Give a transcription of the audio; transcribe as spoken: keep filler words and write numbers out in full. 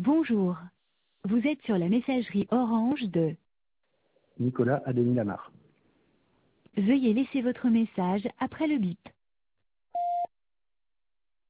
Bonjour. Vous êtes sur la messagerie Orange de Nicolas Adémy Lamar. Veuillez laisser votre message après le bip.